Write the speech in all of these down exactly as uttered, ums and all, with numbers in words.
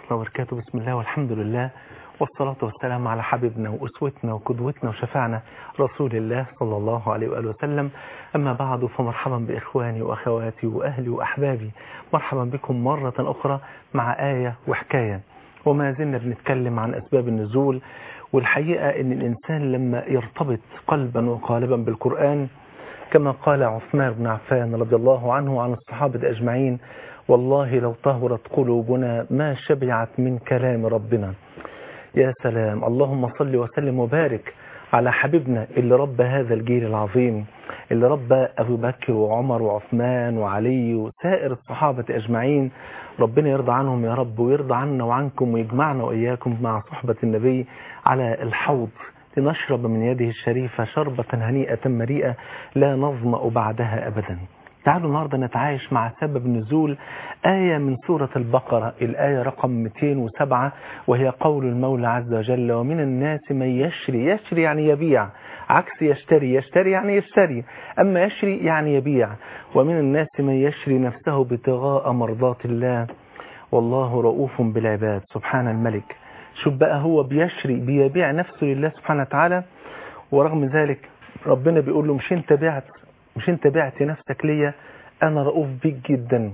الله وبركاته. بسم الله والحمد لله والصلاة والسلام على حبيبنا وأسوتنا وقدوتنا وشفعنا رسول الله صلى الله عليه وآله وسلم. أما بعد، فمرحبا بإخواني وأخواتي وأهلي وأحبابي، مرحبا بكم مرة أخرى مع آية وحكاية. وما زلنا بنتكلم عن أسباب النزول، والحقيقة أن الإنسان لما يرتبط قلبا وقالبا بالقرآن كما قال عثمان بن عفان رضي الله عنه عن الصحابة أجمعين: والله لو طهرت قلوبنا ما شبعت من كلام ربنا. يا سلام، اللهم صل وسلم وبارك على حبيبنا اللي ربى هذا الجيل العظيم، اللي ربى أبو بكر وعمر وعثمان وعلي وسائر الصحابة أجمعين. ربنا يرضى عنهم يا رب، ويرضى عنا وعنكم، ويجمعنا وإياكم مع صحبة النبي على الحوض لنشرب من يده الشريفة شربة هنيئة مريئة لا نظمأ بعدها أبدا. تعالوا النهاردة نتعايش مع سبب نزول آية من سورة البقرة، الآية رقم مئتين وسبعة، وهي قول المولى عز وجل: ومن الناس من يشري. يشري يعني يبيع، عكس يشتري. يشتري يعني يشتري، أما يشري يعني يبيع. ومن الناس من يشري نفسه ابتغاء مرضات الله والله رؤوف بالعباد. سبحان الملك، شوف بقى، هو بيشري بيبيع نفسه لله سبحانه وتعالى، ورغم ذلك ربنا بيقول له: مش انت بعت مش انت بعت نفسك ليا، انا رؤوف بيك جدا،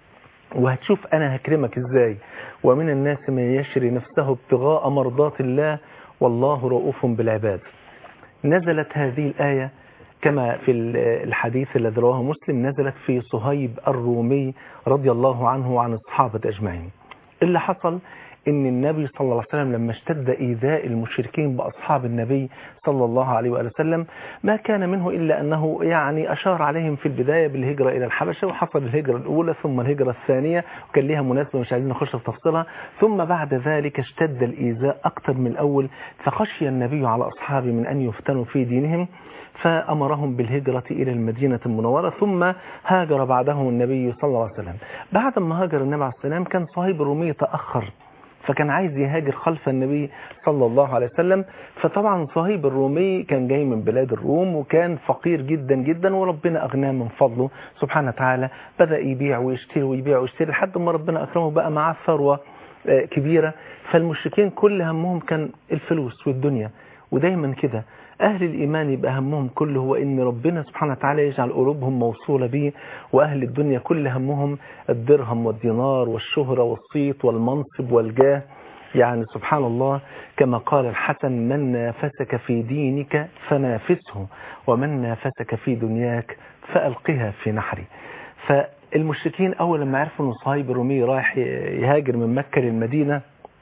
وهتشوف انا هكرمك ازاي. ومن الناس من يشري نفسه ابتغاء مرضات الله والله رؤوف بالعباد. نزلت هذه الآية كما في الحديث الذي رواه مسلم، نزلت في صهيب الرومي رضي الله عنه وعن الصحابة أجمعين. اللي حصل ان النبي صلى الله عليه وسلم لما اشتد ايذاء المشركين باصحاب النبي صلى الله عليه وآله وسلم، ما كان منه الا انه يعني اشار عليهم في البدايه بالهجره الى الحبشه، وحصل الهجره الاولى ثم الهجره الثانيه، وكان ليها مناسبه مش عايزين نخش في تفصيلها. ثم بعد ذلك اشتد الايذاء اكثر من الاول، فخشي النبي على اصحابه من ان يفتنوا في دينهم، فأمرهم بالهجرة إلى المدينة المنورة. ثم هاجر بعدهم النبي صلى الله عليه وسلم. بعد ما هاجر النبي عليه السلام كان صهيب الرومي تأخر، فكان عايز يهاجر خلف النبي صلى الله عليه وسلم. فطبعا صهيب الرومي كان جاي من بلاد الروم، وكان فقير جدا جدا، وربنا أغناه من فضله سبحانه وتعالى. بدأ يبيع ويشتري ويبيع ويشتري لحد ما ربنا أكرمه بقى معاه ثروة كبيرة. فالمشركين كل همهم كان الفلوس والدنيا، ودايما كده أهل الإيمان يبقى همهم كله هو إن ربنا سبحانه وتعالى يجعل قلوبهم موصولة به، وأهل الدنيا كل همهم الدرهم والدينار والشهرة والصيت والمنصب والجاه. يعني سبحان الله، كما قال الحسن: من نافسك في دينك فنافسه، ومن نافسك في دنياك فألقها في نحري. فالمشركين أول ما عرفوا أن صهيب الرومي رايح يهاجر من مكة للمدينة،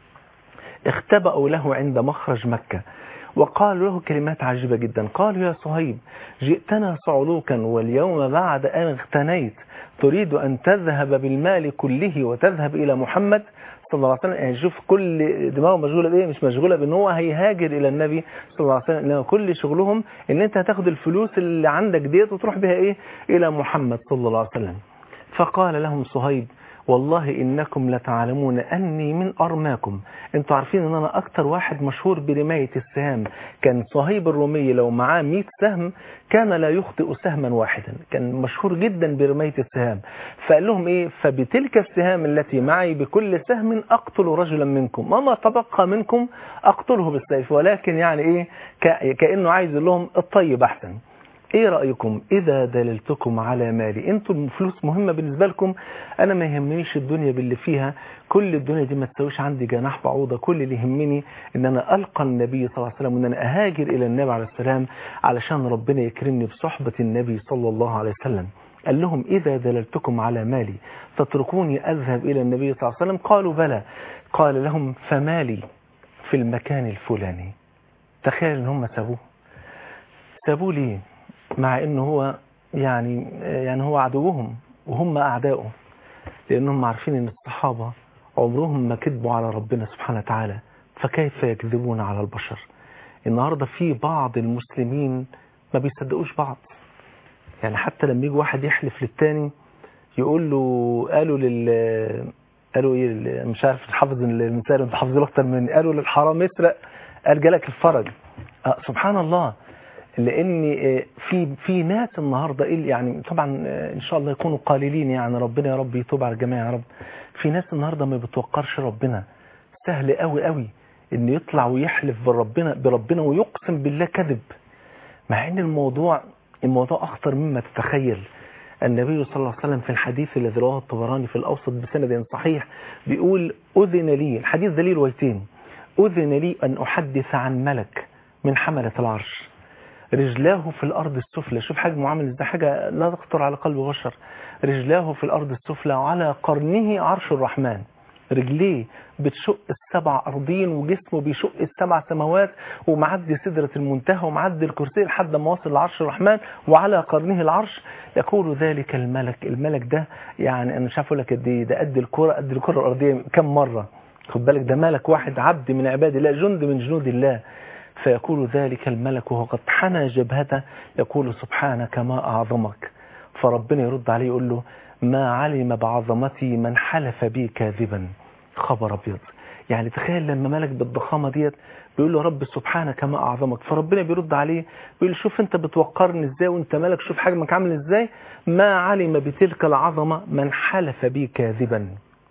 اختبأوا له عند مخرج مكة، وقالوا له كلمات عجيبة جدا. قالوا: يا صهيب، جئتنا صعلوكا، واليوم بعد أن اغتنيت تريد أن تذهب بالمال كله وتذهب إلى محمد صلى الله عليه وسلم. يعني شوف، كل دماغه مشغولة بإيه؟ مش مشغولة بأن هو هيهاجر إلى النبي صلى الله عليه وسلم، إنما كل شغلهم إن أنت هتاخد الفلوس اللي عندك ديت وتروح بها إيه؟ إلى محمد صلى الله عليه وسلم. فقال لهم صهيب: والله إنكم لتعلمون أني من أرماكم. انتوا عارفين أن أنا أكتر واحد مشهور برماية السهام. كان صهيب الرومي لو معاه مئة سهم كان لا يخطئ سهما واحدا، كان مشهور جدا برماية السهام. فقال لهم إيه؟ فبتلك السهام التي معي بكل سهم أقتل رجلا منكم، وما تبقى منكم أقتله بالسيف. ولكن يعني إيه؟ كأنه عايز لهم الطيب أحسن. ايه رأيكم اذا دللتكم على مالي؟ انتوا الفلوس مهمة بالنسبة لكم، انا ما يهمنيش الدنيا باللي فيها، كل الدنيا دي ما تسويش عندي جناح بعوضة. كل اللي يهمني ان انا القى النبي صلى الله عليه وسلم، وان انا اهاجر الى النبي عليه السلام علشان ربنا يكرمني بصحبة النبي صلى الله عليه وسلم. قال لهم: اذا دللتكم على مالي تتركوني اذهب الى النبي صلى الله عليه وسلم؟ قالوا: بلى. قال لهم: فمالي في المكان الفلاني. تخيل ان هم سابوه سابوه ليه؟ مع انه هو يعني يعني هو عدوهم وهم اعدائه، لانهم عارفين ان الصحابة عمرهم ما كذبوا على ربنا سبحانه وتعالى، فكيف يكذبون على البشر؟ النهاردة في بعض المسلمين ما بيصدقوش بعض. يعني حتى لما يجي واحد يحلف للتاني يقول له، قالوا لل قالوا ايه، مش عارف حافظ المثال، انت حافظ اكتر مني، قالوا للحرام يسرق قال جالك الفرج. أه سبحان الله. لان في في ناس النهارده يعني طبعا ان شاء الله يكونوا قليلين، يعني ربنا يا رب يتوب على الجميع يا رب. في ناس النهارده ما بتوقرش ربنا، سهل قوي قوي ان يطلع ويحلف بربنا بربنا ويقسم بالله كذب، مع ان الموضوع الموضوع اخطر مما تتخيل. النبي صلى الله عليه وسلم في الحديث الذي رواه الطبراني في الأوسط بسند صحيح بيقول أذن لي، الحديث ده ليه روايتين، أذن لي أن أحدث عن ملك من حملة العرش رجلاه في الأرض السفلى، شوف حجمه عامل ازاي، حاجة لا تخطر على قلب بشر، رجلاه في الأرض السفلى وعلى قرنه عرش الرحمن، رجليه بتشق السبع أرضين وجسمه بيشق السبع سماوات ومعدي سدرة المنتهى ومعدي الكرسي لحد ما وصل لعرش الرحمن وعلى قرنه العرش. يقول ذلك الملك، الملك ده يعني أنا مش عارف أقول لك قد إيه، ده قد الكرة قد الكرة الأرضية كم مرة، خد بالك ده ملك واحد عبد من عباد الله جند من جنود الله. فيقول ذلك الملك وهو قد حنى جبهته يقول سبحانك ما أعظمك، فربنا يرد عليه يقول له ما علم بعظمتي من حلف بي كاذبا. خبر ابيض، يعني تخيل لما ملك بالضخامه ديت بيقول له رب سبحانك ما اعظمك، فربنا بيرد عليه بيقول له شوف انت بتوقرني ازاي وانت ملك، شوف حجمك عامل ازاي، ما علم بتلك العظمه من حلف بي كاذبا.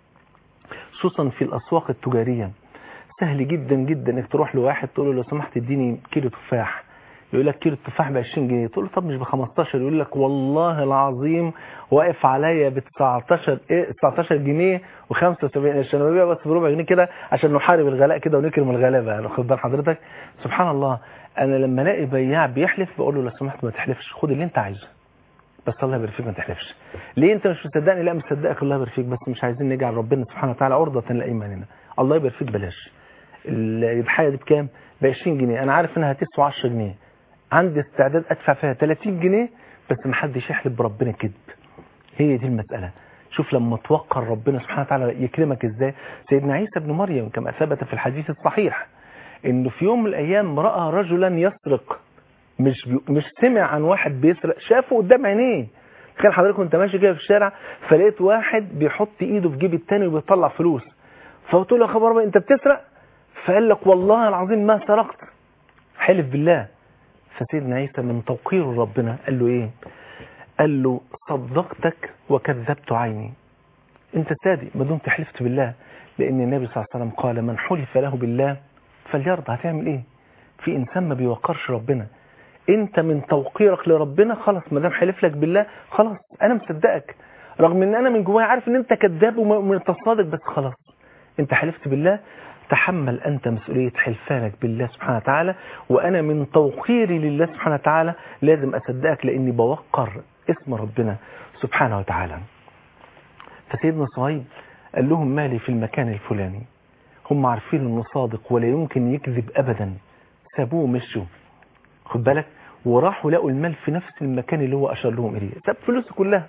خصوصا في الاسواق التجاريه سهل جدا جدا انك تروح لواحد تقول له لو سمحت اديني كيلو تفاح، يقول لك كيلو التفاح ب عشرين جنيه، تقول له طب مش ب خمستاشر، يقول لك والله العظيم واقف عليا ب تسعتاشر ايه تسعتاشر جنيه وخمسة وسبعين قرش، انا ببيع بس بربع جنيه كده عشان نحارب الغلاء كده ونكرم الغلابه، يعني خد بال حضرتك. سبحان الله، انا لما الاقي بياع بيحلف بقول له لو سمحت ما تحلفش، خد اللي انت عايزه بس الله يبارك فيك ما تحلفش. ليه انت مش مصدقني؟ لا مصدقك الله يبارك فيك، بس مش عايزين نجعل ربنا سبحانه وتعالى عرضه لايماننا. الله يبارك فيك بلاش. الحاجه دي بكام؟ ب عشرين جنيه، انا عارف انها هتسوى عشرة جنيه، عندي استعداد ادفع فيها تلاتين جنيه بس ما حدش يحلف بربنا كذب. هي دي المسألة. شوف لما توقر ربنا سبحانه وتعالى يكرمك ازاي. سيدنا عيسى بن مريم كما ثبت في الحديث الصحيح انه في يوم من الايام رأى رجلا يسرق، مش بي... مش سمع عن واحد بيسرق، شافه قدام عينيه. تخيل حضرتك وانت ماشي كده في الشارع فلقيت واحد بيحط ايده في جيب التاني وبيطلع فلوس، فقلت له يا خبر بقى انت بتسرق؟ فقال لك والله العظيم ما سرقت، حلف بالله. فسيدنا عيسى من توقير ربنا قال له ايه؟ قال له صدقتك وكذبت عيني، انت صادق ما دمت حلفت بالله، لان النبي صلى الله عليه وسلم قال من حلف له بالله فليرضى. هتعمل ايه في انسان ما بيوقرش ربنا؟ انت من توقيرك لربنا خلاص ما دام حلف لك بالله خلاص انا مصدقك، رغم ان انا من جوايا عارف ان انت كذاب ومن تصادق، بس خلاص انت حلفت بالله، تحمل أنت مسؤولية حلفانك بالله سبحانه وتعالى، وأنا من توقيري لله سبحانه وتعالى لازم أصدقك لأني بوقر اسم ربنا سبحانه وتعالى. فسيدنا صهيب قال لهم مالي في المكان الفلاني، هم عارفين أنه صادق ولا يمكن يكذب أبدا، سابوه ومشوا، خد بالك، وراحوا لقوا المال في نفس المكان اللي هو أشار لهم إليه، ساب فلوسه كلها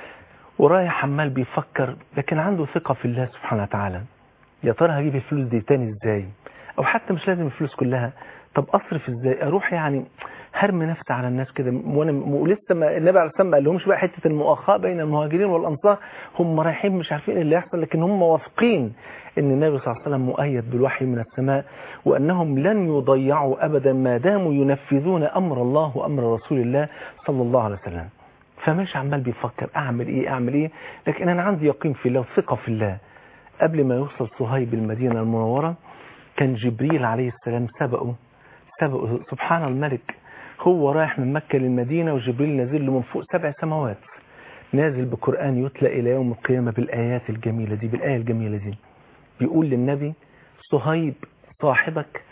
ورايح عمال بيفكر، لكن عنده ثقة في الله سبحانه وتعالى. يا ترى هجيب الفلوس دي تاني ازاي؟ او حتى مش لازم الفلوس كلها، طب اصرف ازاي؟ اروح يعني هرمي نفسي على الناس كده وانا ولسه ما النبي عليه الصلاه والسلام ما قالهمش بقى حته المؤاخاه بين المهاجرين والانصار، هم رايحين مش عارفين ايه اللي يحصل، لكن هم واثقين ان النبي صلى الله عليه وسلم مؤيد بالوحي من السماء، وانهم لن يضيعوا ابدا ما داموا ينفذون امر الله وامر رسول الله صلى الله عليه وسلم. فمش عمال بيفكر اعمل ايه اعمل ايه، لكن انا عندي يقين في الله وثقه في الله. قبل ما يوصل صهيب المدينة المنورة كان جبريل عليه السلام سبقه سبقه سبحان الملك، هو رايح من مكة للمدينة وجبريل نازل له من فوق سبع سماوات، نازل بقرآن يتلى إلى يوم القيامة بالآيات الجميلة دي، بالآية الجميلة دي بيقول للنبي صهيب صاحبك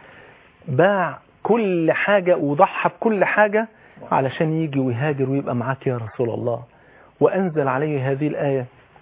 باع كل حاجة وضحى بكل حاجة علشان يجي ويهاجر ويبقى معاك يا رسول الله، وأنزل عليه هذه الآية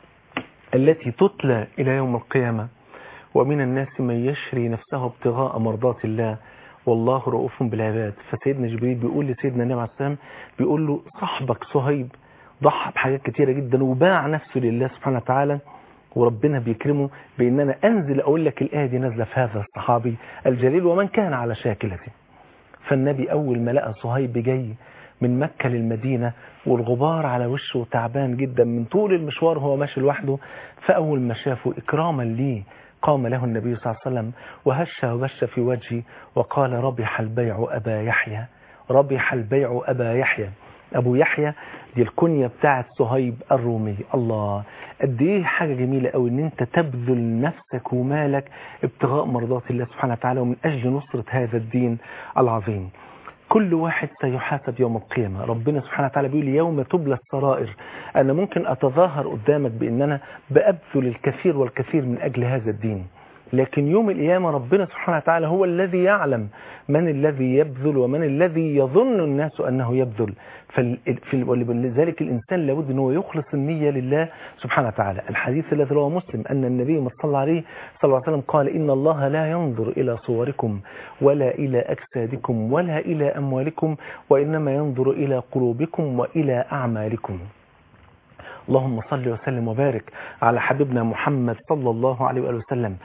التي تتلى إلى يوم القيامة ومن الناس من يشري نفسه ابتغاء مرضات الله والله رؤوف بالعباد. فسيدنا جبريل بيقول لسيدنا النبي عليه السلام بيقول له صاحبك صهيب ضحى بحاجات كتيرة جدا وباع نفسه لله سبحانه وتعالى، وربنا بيكرمه بأن أنا أنزل أقول لك الآية دي نازلة في هذا الصحابي الجليل ومن كان على شاكلته. فالنبي أول ما لقى صهيب جاي من مكة للمدينة والغبار على وشه تعبان جدا من طول المشوار هو ماشي لوحده، فأول ما شافه إكراما ليه قام له النبي صلى الله عليه وسلم وهش وبش في وجهه وقال ربح البيع أبا يحيى، ربح البيع أبا يحيى، أبو يحيى دي الكنية بتاعت صهيب الرومي. الله، قد ايه حاجة جميلة قوي ان انت تبذل نفسك ومالك ابتغاء مرضات الله سبحانه وتعالى ومن أجل نصرة هذا الدين العظيم. كل واحد سيحاسب يوم القيامة. ربنا سبحانه وتعالى بيقول يوم تبلى السرائر. أنا ممكن أتظاهر قدامك بأن أنا بأبذل الكثير والكثير من أجل هذا الدين، لكن يوم القيامة ربنا سبحانه وتعالى هو الذي يعلم من الذي يبذل ومن الذي يظن الناس أنه يبذل. فلذلك الإنسان لابد أنه يخلص النية لله سبحانه وتعالى. الحديث الذي رواه مسلم أن النبي صلى الله عليه وسلم قال إن الله لا ينظر إلى صوركم ولا إلى أجسادكم ولا إلى أموالكم وإنما ينظر إلى قلوبكم وإلى أعمالكم. اللهم صل وسلم وبارك على حبيبنا محمد صلى الله عليه وآله وسلم.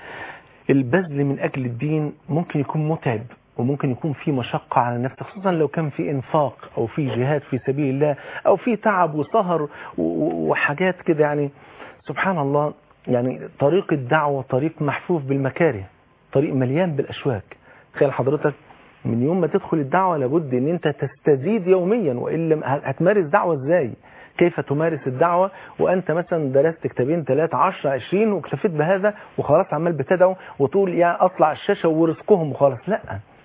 البذل من أجل الدين ممكن يكون متعب وممكن يكون في مشقة على النفس، خصوصا لو كان في إنفاق أو في جهاد في سبيل الله أو في تعب وسهر وحاجات كده. يعني سبحان الله، يعني طريق الدعوة طريق محفوف بالمكاره، طريق مليان بالأشواك. تخيل حضرتك من يوم ما تدخل الدعوة لابد ان انت تستزيد يوميا، وإلا هتمارس دعوة ازاي؟ كيف تمارس الدعوة وأنت مثلا درست كتابين ثلاثة عشر عشرين واكتفيت بهذا وخلاص عمال بتدعو وتقول يعني أطلع الشاشة ورزقهم وخلاص؟ لا،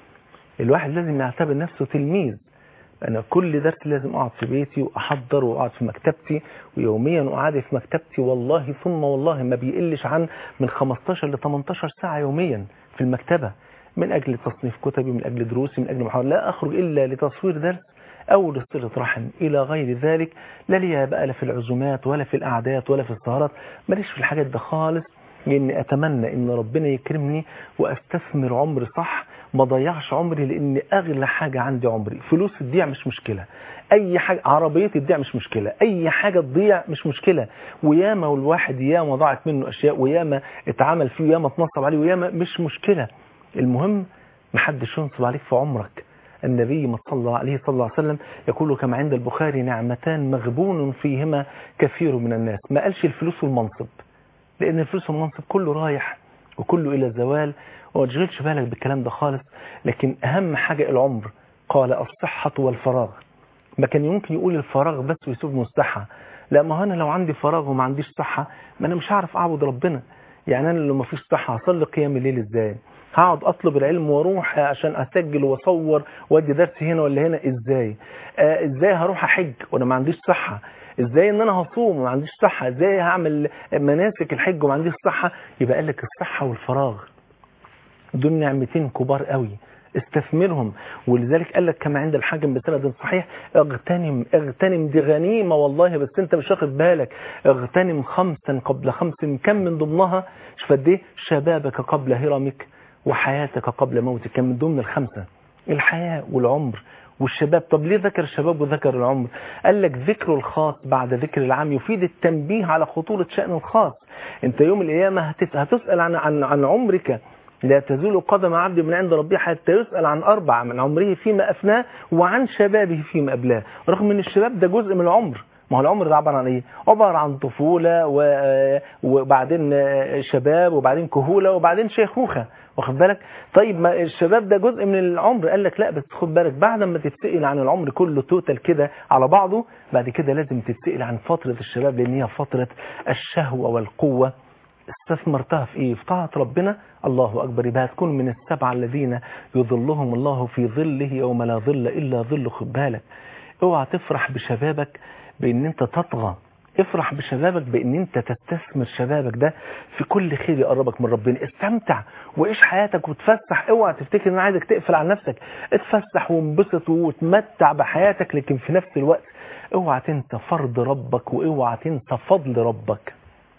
الواحد لازم يعتبر نفسه تلميذ. أنا كل درس لازم أقعد في بيتي وأحضر وأقعد في مكتبتي، ويوميا أقعد في مكتبتي والله ثم والله ما بيقلش عن من خمستاشر ل تمنتاشر ساعة يوميا في المكتبة، من أجل تصنيف كتبي، من أجل دروسي، من أجل محاضرة. لا أخرج إلا لتصوير درس أو لصلة رحم إلى غير ذلك. لا لي بقى لا في العزومات ولا في الأعداد ولا في السهرات، ماليش في الحاجات ده خالص، لأني أتمنى إن ربنا يكرمني وأستثمر عمري صح، ما ضيعش عمري، لأن أغلى حاجة عندي عمري. فلوس تضيع مش مشكلة، أي حاجة، عربيتي تضيع مش مشكلة، أي حاجة تضيع مش مشكلة. وياما والواحد ياما ضاعت منه أشياء، وياما اتعمل فيه، وياما اتنصب عليه، وياما مش مشكلة. المهم محدش ينصب عليك في عمرك. النبي صلى الله عليه صلى الله عليه وسلم يقول كما عند البخاري نعمتان مغبون فيهما كثير من الناس. ما قالش الفلوس والمنصب، لأن الفلوس والمنصب كله رايح وكله إلى الزوال، وما تشغلش بالك بالكلام ده خالص. لكن أهم حاجة العمر. قال الصحة والفراغ. ما كان يمكن يقول الفراغ بس ويسيب الصحة. لا، ما أنا لو عندي فراغ وما عنديش صحة ما أنا مش هعرف أعبد ربنا. يعني أنا لو ما فيش صحة هصلي قيام الليل إزاي؟ هقعد أطلب العلم واروح عشان أسجل واصور وادي درس هنا ولا هنا إزاي؟ آه إزاي هروح أحج وأنا ما عنديش صحة؟ إزاي إن أنا هصوم وما عنديش صحة؟ إزاي هعمل مناسك الحج وما عنديش صحة؟ يبقى قال لك الصحة والفراغ دول نعمتين كبار قوي، استثمرهم. ولذلك قال لك كما عند الحاكم بسند صحيح اغتنم اغتنم دي غنيمة والله، بس انت مش واخد بالك. اغتنم خمسا قبل خمس، كم من ضمنها؟ شوف قد ايه، شبابك قبل هرمك وحياتك قبل موتك. كان من ضمن الخمسة الحياة والعمر والشباب. طب ليه ذكر الشباب وذكر العمر؟ قال لك ذكر الخاص بعد ذكر العام يفيد التنبيه على خطورة شأن الخاص. انت يوم القيامة هتسأل عن عن عن عمرك. لا تزول قدم عبد من عند ربه حتى يسأل عن أربع: من عمره فيما أفناه، وعن شبابه فيما أبلاه. رغم ان الشباب ده جزء من العمر. ما هو العمر ده عبارة عن ايه؟ عبارة عن طفولة وبعدين شباب وبعدين كهولة وبعدين شيخوخة، واخد بالك؟ طيب ما الشباب ده جزء من العمر. قال لك لا، بس خد بالك بعد ما تتسئل عن العمر كله توتال كده على بعضه، بعد كده لازم تتسئل عن فترة الشباب، لان هي فترة الشهوة والقوة. استثمرتها في ايه؟ في طاعة ربنا. الله اكبر. يبقى تكون من السبعة الذين يظلهم الله في ظله يوم لا ظل الا ظله. خد بالك، اوعى تفرح بشبابك بان انت تطغى. افرح بشبابك بان انت تستثمر شبابك ده في كل خير يقربك من ربنا. استمتع وعيش حياتك وتفسح. اوعى تفتكر ان انا عايزك تقفل على نفسك. اتفسح وانبسط وتمتع بحياتك، لكن في نفس الوقت اوعى تنسى فرض ربك واوعى تنسى فضل ربك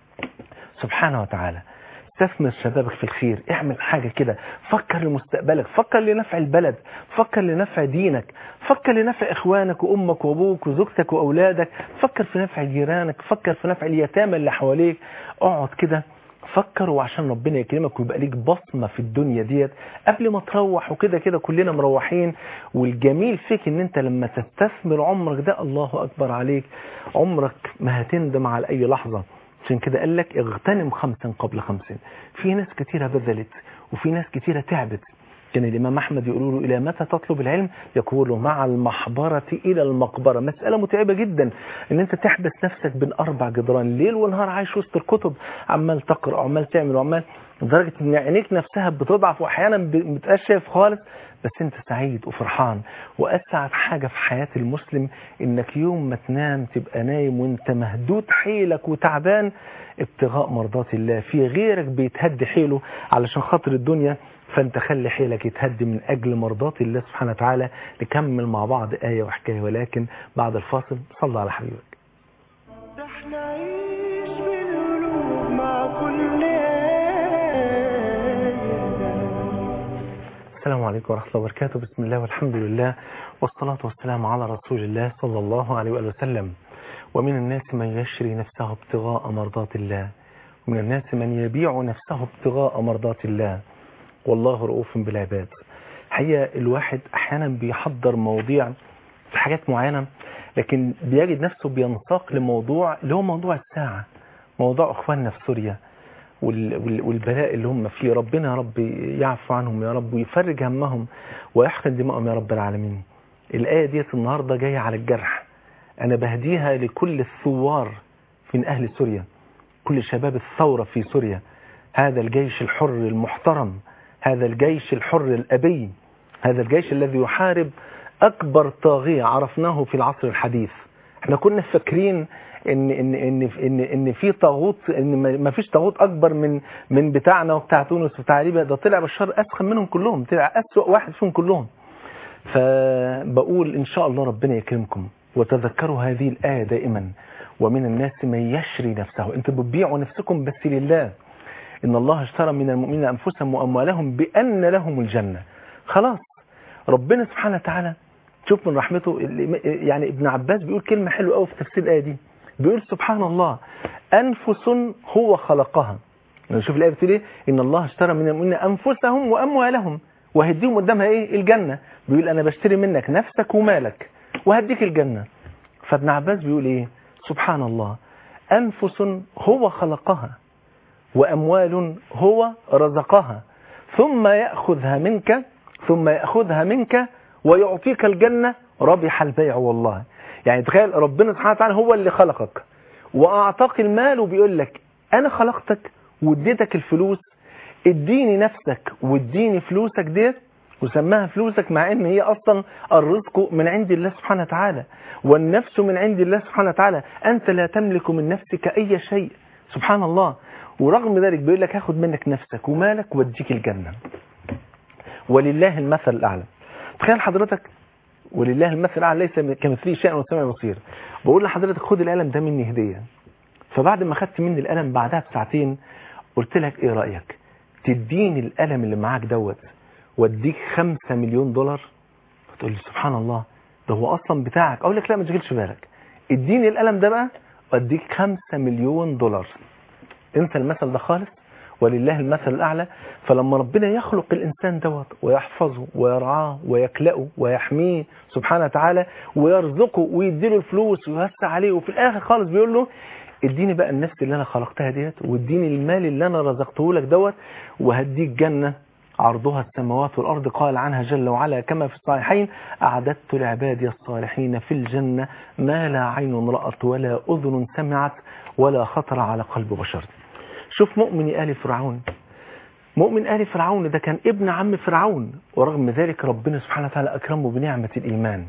سبحانه وتعالى. استثمر شبابك في الخير. اعمل حاجة كده، فكر لمستقبلك، فكر لنفع البلد، فكر لنفع دينك، فكر لنفع اخوانك وامك وابوك وزوجتك واولادك، فكر في نفع جيرانك، فكر في نفع اليتامى اللي حواليك. اقعد كده فكر، وعشان ربنا يكرمك ويبقى ليك بصمة في الدنيا ديت قبل ما تروح. وكده كده كلنا مروحين. والجميل فيك ان انت لما تستثمر عمرك ده، الله اكبر عليك، عمرك ما هتندم على اي لحظة. عشان كده قال لك اغتنم خمسا قبل خمس. في ناس كتيرة بذلت وفي ناس كتيرة تعبت. كان الإمام أحمد يقولوا له إلى متى تطلب العلم؟ يقول مع المحبرة إلى المقبرة. مسألة متعبة جدا إن أنت تحبس نفسك بين أربع جدران ليل ونهار، عايش وسط الكتب، عمال تقرأ وعمال تعمل وعمال، لدرجة إن عينيك نفسها بتضعف وأحيانا بتبقاش شايف خالص، بس أنت سعيد وفرحان. وأسعد حاجة في حياة المسلم إنك يوم ما تنام تبقى نايم وأنت مهدود حيلك وتعبان ابتغاء مرضات الله، في غيرك بيتهد حيله علشان خاطر الدنيا، فانت خلي حيلك يتهد من اجل مرضات الله سبحانه وتعالى. نكمل مع بعض آية وحكاية، ولكن بعد الفاصل. صلى على حبيبك. احنا عيش بالقلوب مع كل آية. السلام عليكم ورحمة الله وبركاته. بسم الله والحمد لله والصلاة والسلام على رسول الله صلى الله عليه وآله وسلم. ومن الناس من يشري نفسه ابتغاء مرضات الله، ومن الناس من يبيع نفسه ابتغاء مرضات الله، والله رؤوف بالعباد. حقيقة الواحد احيانا بيحضر مواضيع في حاجات معينة، لكن بيجد نفسه بينساق لموضوع اللي هو موضوع الساعة، موضوع اخواننا في سوريا والبلاء اللي هم فيه. ربنا يا رب يعفو عنهم يا رب ويفرج همهم ويحقن دماءهم يا رب العالمين. الآية ديت النهاردة جاية على الجرح، أنا بهديها لكل الثوار من أهل سوريا، كل شباب الثورة في سوريا، هذا الجيش الحر المحترم، هذا الجيش الحر الأبي، هذا الجيش الذي يحارب أكبر طاغية عرفناه في العصر الحديث. احنا كنا فاكرين ان ان ان ان ان في طاغوت، ان ما فيش طاغوت اكبر من من بتاعنا وبتاع تونس وبتاع ليبيا، ده طلع بشار اسخن منهم كلهم، طلع اسوأ واحد فيهم كلهم. فبقول ان شاء الله ربنا يكرمكم وتذكروا هذه الآية دائما. ومن الناس من يشري نفسه، انتوا بتبيعوا نفسكم بس لله. إن الله اشترى من المؤمنين أنفسهم وأموالهم بأن لهم الجنة. خلاص ربنا سبحانه وتعالى شوف من رحمته، يعني ابن عباس بيقول كلمة حلوة قوي في تفسير الآية دي، بيقول سبحان الله أنفس هو خلقها. نشوف الآية بتقول إيه؟ إن الله اشترى من المؤمنين أنفسهم وأموالهم وهديهم قدامها إيه؟ الجنة. بيقول أنا بشتري منك نفسك ومالك وهديك الجنة. فابن عباس بيقول إيه؟ سبحان الله أنفس هو خلقها وأموال هو رزقها ثم يأخذها منك ثم يأخذها منك ويعطيك الجنة، ربح البيع والله. يعني تخيل ربنا سبحانه وتعالى هو اللي خلقك وأعطاك المال وبيقول لك أنا خلقتك واديتك الفلوس، اديني نفسك واديني فلوسك ديت، وسماها فلوسك مع ان هي اصلا الرزق من عند الله سبحانه وتعالى والنفس من عند الله سبحانه وتعالى. انت لا تملك من نفسك اي شيء سبحان الله، ورغم ذلك بيقول لك هاخد منك نفسك ومالك واديك الجنة. ولله المثل الأعلى. تخيل حضرتك ولله المثل الأعلى ليس كمثله شيء وسمع بصير. بقول لحضرتك خد القلم ده مني هدية، فبعد ما خدت مني القلم بعدها بساعتين قلت لك ايه رأيك تديني القلم اللي معاك دوت واديك خمسة مليون دولار؟ تقول لي سبحان الله ده هو اصلا بتاعك. اقول لك لا ما تشغلش بالك، اديني القلم ده بقى واديك خمسة مليون دولار. انسى المثل ده خالص، ولله المثل الأعلى. فلما ربنا يخلق الإنسان دوت ويحفظه ويرعاه ويكلأه ويحميه سبحانه وتعالى ويرزقه ويديله الفلوس ويوسع عليه، وفي الآخر خالص بيقول له اديني بقى النفس اللي أنا خلقتها ديت واديني المال اللي أنا رزقته لك دوت وهديك جنة عرضها السماوات والأرض، قال عنها جل وعلا كما في الصحيحين أعددت لعبادي الصالحين في الجنة ما لا عين رأت ولا أذن سمعت ولا خطر على قلب بشر. شوف مؤمن آل فرعون، مؤمن آل فرعون ده كان ابن عم فرعون، ورغم ذلك ربنا سبحانه وتعالى أكرمه بنعمة الإيمان.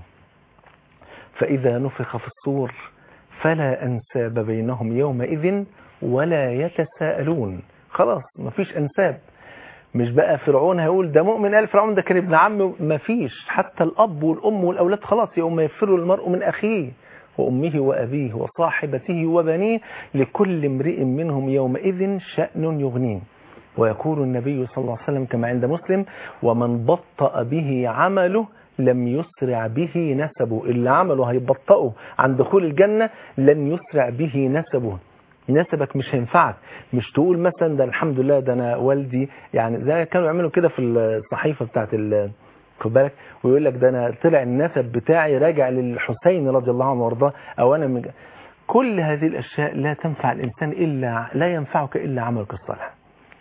فإذا نفخ في الصور فلا أنساب بينهم يومئذ ولا يتساءلون. خلاص مفيش أنساب، مش بقى فرعون هيقول ده مؤمن آل فرعون ده كان ابن عم، مفيش. حتى الأب والأم والأولاد خلاص يوم يفر المرء من أخيه وأمه وأبيه وصاحبته وبنيه لكل امرئ منهم يومئذ شأن يغنيه. ويقول النبي صلى الله عليه وسلم كما عند مسلم ومن بطأ به عمله لم يسرع به نسبه. اللي عمله هيبطئه عن دخول الجنة لن يسرع به نسبه. نسبك مش هينفعك، مش تقول مثلا ده الحمد لله ده أنا والدي، يعني زي كانوا يعملوا كده في الصحيفة بتاعت خد بالك ويقول لك ده انا طلع النسب بتاعي راجع للحسين رضي الله عنه وارضاه، او انا من... كل هذه الاشياء لا تنفع الانسان الا لا ينفعك الا عملك الصالح.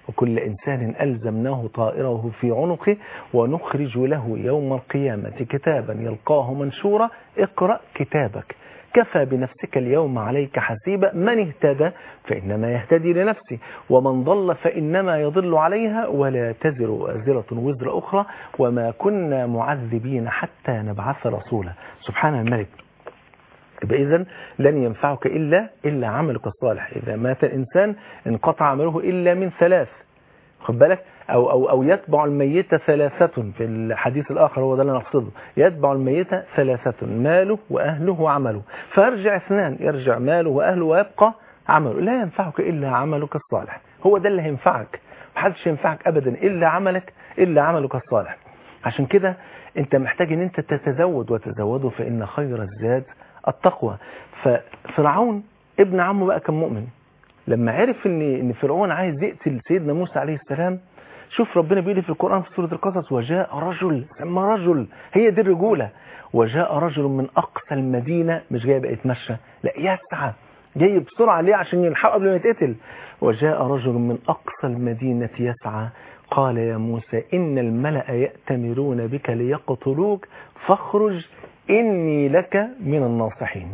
وكل إنسان ألزمناه طائره في عنقه ونخرج له يوم القيامة كتابا يلقاه منشورا اقرأ كتابك كفى بنفسك اليوم عليك حسيبا من اهتدى فإنما يهتدي لنفسه ومن ضل فإنما يضل عليها ولا تزر وازرة وزر أخرى وما كنا معذبين حتى نبعث رسولا. سبحان الملك. إذن لن ينفعك إلا إلا عملك الصالح. إذا مات الإنسان انقطع عمله إلا من ثلاث، خد بالك، أو, أو, أو يتبع الميت ثلاثة في الحديث الآخر، هو ده اللي نقصده، يتبع الميت ثلاثة ماله وأهله وعمله، فيرجع اثنان، يرجع ماله وأهله ويبقى عمله. لا ينفعك إلا عملك الصالح، هو ده اللي هينفعك، محدش ينفعك أبدا إلا عملك إلا عملك الصالح. عشان كده أنت محتاج أن أنت تتزود، وتزودوا فإن خير الزاد التقوى. ففرعون ابن عمه بقى كان مؤمن، لما عرف ان ان فرعون عايز يقتل سيدنا موسى عليه السلام، شوف ربنا بيقول في القرآن في سورة القصص وجاء رجل، سمى رجل، هي دي الرجولة، وجاء رجل من أقصى المدينة، مش جاي بقى يتمشى، لا يسعى، جاي بسرعة ليه عشان يلحقه قبل ما يتقتل. وجاء رجل من أقصى المدينة يسعى قال يا موسى إن الملأ يأتمرون بك ليقتلوك فاخرج إني لك من الناصحين.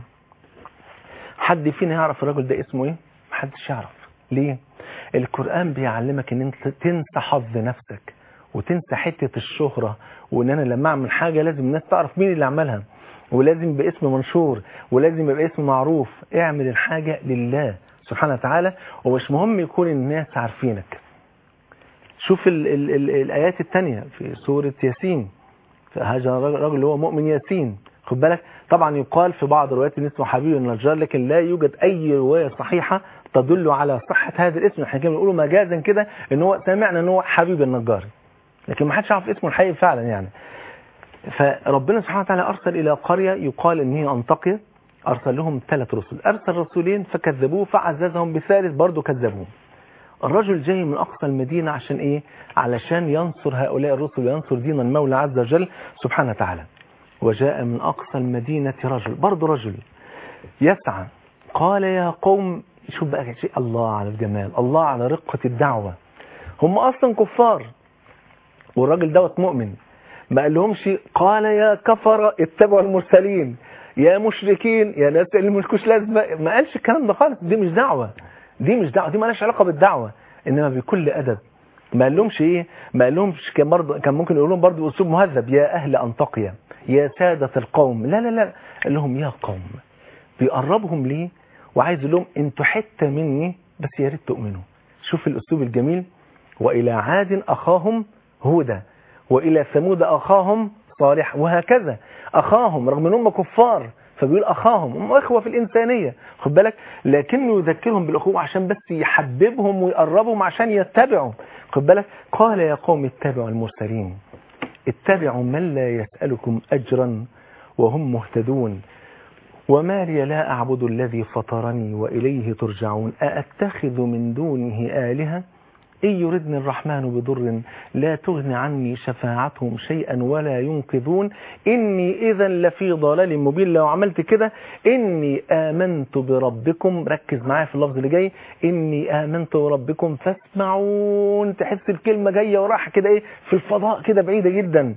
حد فينا يعرف الرجل ده اسمه ايه؟ محدش يعرف. ليه؟ القرآن بيعلمك ان انت تنسى حظ نفسك، وتنسى حتة الشهرة، وان انا لما اعمل حاجة لازم الناس تعرف مين اللي عملها، ولازم يبقى اسم منشور، ولازم يبقى اسم معروف. اعمل الحاجة لله سبحانه وتعالى، ومش مهم يكون الناس عارفينك. شوف ال ال ال الآيات التانية في سورة ياسين، هذا الرجل اللي هو مؤمن ياسين، خد بالك. طبعا يقال في بعض الروايات ان اسمه حبيب النجار، لكن لا يوجد اي رواية صحيحة تدل على صحة هذا الاسم. احنا كنا بنقوله مجازا كده ان هو سمعنا ان هو حبيب النجار، لكن ما حدش عارف اسمه الحقيقي فعلا يعني. فربنا سبحانه وتعالى ارسل الى قرية يقال ان هي انطاكيا، ارسل لهم ثلاث رسل، ارسل رسولين فكذبوه فعززهم بثالث برضه كذبوه. الرجل جاي من أقصى المدينة عشان إيه؟ علشان ينصر هؤلاء الرسل وينصر دين المولى عز وجل سبحانه وتعالى. وجاء من أقصى المدينة رجل، برضه رجل يسعى قال يا قوم، شوف بقى شيء، الله على الجمال، الله على رقة الدعوة. هم أصلا كفار والراجل دوت مؤمن، ما قال لهمش قال يا كفر اتبعوا المرسلين، يا مشركين، يا ناس اللي ملكوش لازمة، ما قالش الكلام ده خالص. دي مش دعوة، دي مش دعوة، دي ما لهاش علاقة بالدعوة، إنما بكل أدب. ما قال لهمش إيه؟ ما قال لهمش كان برضه، كان ممكن يقول لهم برضه بأسلوب مهذب يا أهل أنطاكيا، يا سادة القوم، لا لا لا، قال لهم يا قوم. بيقربهم ليه وعايز يقول لهم انتوا حتة مني بس يا ريت تؤمنوا. شوف الأسلوب الجميل. وإلى عاد أخاهم هودا وإلى ثمود أخاهم صالح، وهكذا أخاهم، رغم أنهم كفار فبيقول أخاهم، هم أخوة في الإنسانية، خد بالك، لكنه يذكرهم بالأخوة عشان بس يحببهم ويقربهم عشان يتبعوا، خد بالك. قال يا قوم اتبعوا المرسلين، اتبعوا من لا يسألكم أجرا وهم مهتدون، وما لي لا أعبد الذي فطرني وإليه ترجعون، أأتخذ من دونه آلهة إن يردني الرحمن بضر لا تغني عني شفاعتهم شيئا ولا ينقذون، إني إذا لفي ضلال مبين. لو عملت كده إني آمنت بربكم، ركز معايا في اللفظ اللي جاي، إني آمنت بربكم فاسمعون، تحس الكلمة جاية وراح كده إيه في الفضاء كده بعيدة جدا.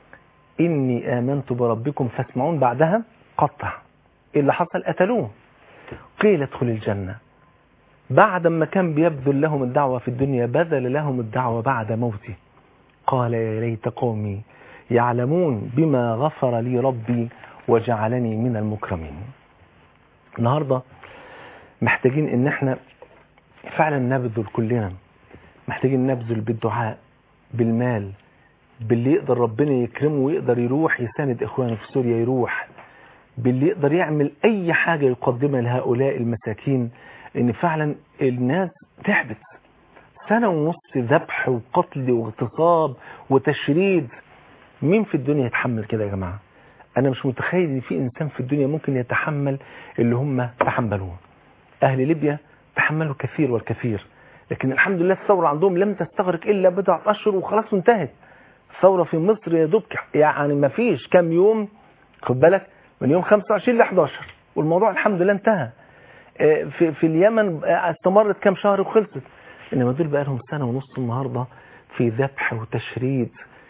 إني آمنت بربكم فاسمعون، بعدها قطع. إيه اللي حصل؟ قتلوه. قيل ادخل الجنة. بعد ما كان بيبذل لهم الدعوة في الدنيا بذل لهم الدعوة بعد موته. قال يا ليت قومي يعلمون بما غفر لي ربي وجعلني من المكرمين. النهاردة محتاجين ان احنا فعلا نبذل كلنا، محتاجين نبذل بالدعاء، بالمال، باللي يقدر ربنا يكرمه ويقدر يروح يساند اخوانه في سوريا، يروح باللي يقدر يعمل اي حاجة يقدمها لهؤلاء المساكين. ان فعلا الناس تعبت سنة ونص ذبح وقتل واغتصاب وتشريد. مين في الدنيا يتحمل كده يا جماعة؟ انا مش متخيل ان في انسان في الدنيا ممكن يتحمل اللي هم تحملوه. اهل ليبيا تحملوا كثير والكثير، لكن الحمد لله الثورة عندهم لم تستغرق الا بضعة اشهر وخلاص انتهت. الثورة في مصر يا دوب يعني ما فيش كام يوم، خد بالك، من يوم خمسة وعشرين ل احد عشر والموضوع الحمد لله انتهى. في في اليمن استمرت كام شهر وخلصت. إنما دول بقى لهم سنة ونص النهاردة في ذبح وتشريد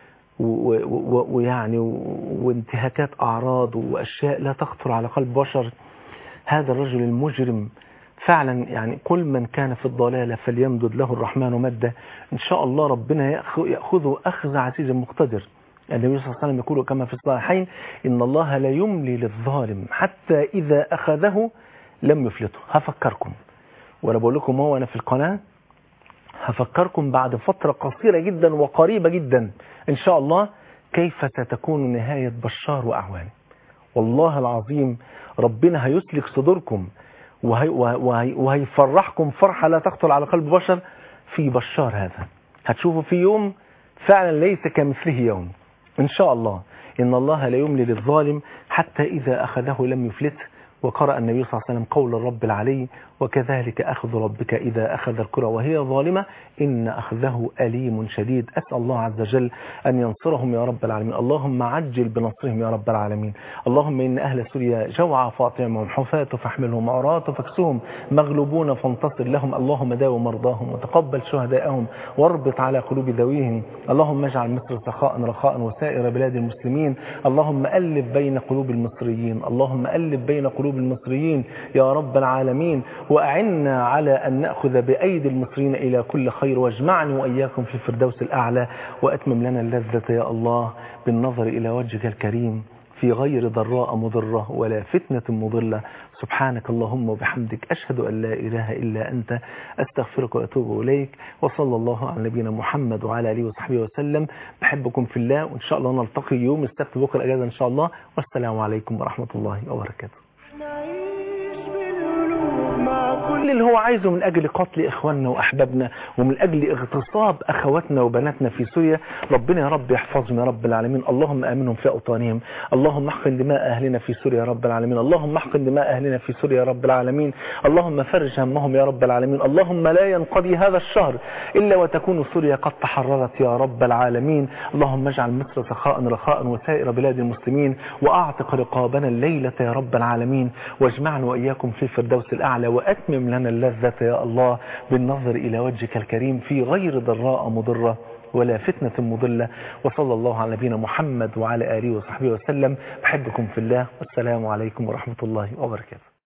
ويعني وانتهاكات أعراض وأشياء لا تخطر على قلب بشر. هذا الرجل المجرم فعلا يعني كل من كان في الضلالة فليمدد له الرحمن مدا. إن شاء الله ربنا يأخذه أخذ عزيز مقتدر. النبي صلى الله عليه وسلم يقول كما في الصحيحين إن الله لا يملي للظالم حتى إذا أخذه لم يفلته. هفكركم وأنا بقول لكم هو أنا في القناة هفكركم بعد فترة قصيرة جدا وقريبة جدا إن شاء الله كيف ستكون نهاية بشار وأعوانه. والله العظيم ربنا هيسلك صدوركم وهي وهي وهيفرحكم فرحة لا تخطر على قلب بشر في بشار هذا. هتشوفوا في يوم فعلا ليس كمثله يوم إن شاء الله. إن الله لا يملي للظالم حتى إذا أخذه لم يفلته. وقرأ النبي صلى الله عليه وسلم قول الرب العلي وكذلك أخذ ربك إذا أخذ القرى وهي ظالمة إن أخذه أليم شديد. أسأل الله عز وجل أن ينصرهم يا رب العالمين. اللهم عجل بنصرهم يا رب العالمين. اللهم إن أهل سوريا جوعى فاطمهم حفاة فاحملهم عراة فاكسوهم مغلوبون فانتصر لهم. اللهم داو مرضاهم وتقبل شهداءهم واربط على قلوب ذويهم. اللهم اجعل مصر سخاء رخاء وسائر بلاد المسلمين. اللهم ألف بين قلوب المصريين. اللهم ألف بين قلوب المصريين يا رب العالمين. وأعنا على أن نأخذ بأيدي المصريين إلى كل خير. واجمعني وإياكم في الفردوس الأعلى وأتمم لنا اللذة يا الله بالنظر إلى وجهك الكريم في غير ضراء مضرة ولا فتنة مضلة. سبحانك اللهم وبحمدك أشهد أن لا إله إلا أنت أستغفرك وأتوب إليك. وصلى الله على نبينا محمد وعلى آله وصحبه وسلم. بحبكم في الله وإن شاء الله نلتقي يوم السبت بكرة أجازة إن شاء الله. والسلام عليكم ورحمة الله وبركاته. كل اللي هو عايزه من أجل قتل إخواننا وأحبابنا ومن أجل اغتصاب أخواتنا وبناتنا في سوريا ربنا يا رب يحفظهم يا رب العالمين. اللهم آمنهم في أوطانهم. اللهم احقن دماء أهلنا في سوريا يا رب العالمين. اللهم احقن دماء أهلنا في سوريا يا رب العالمين. اللهم فرج همهم يا رب العالمين. اللهم لا ينقضي هذا الشهر إلا وتكون سوريا قد تحررت يا رب العالمين. اللهم اجعل مصر سخاء رخاء وسائر بلاد المسلمين وأعتق رقابنا الليلة يا رب العالمين. واجمعنا وإياكم في الفردوس الأعلى وأتمم لنا اللذة يا الله بالنظر إلى وجهك الكريم في غير ضراء مضرة ولا فتنة مضلة. وصلى الله على نبينا محمد وعلى آله وصحبه وسلم. بحبكم في الله والسلام عليكم ورحمة الله وبركاته.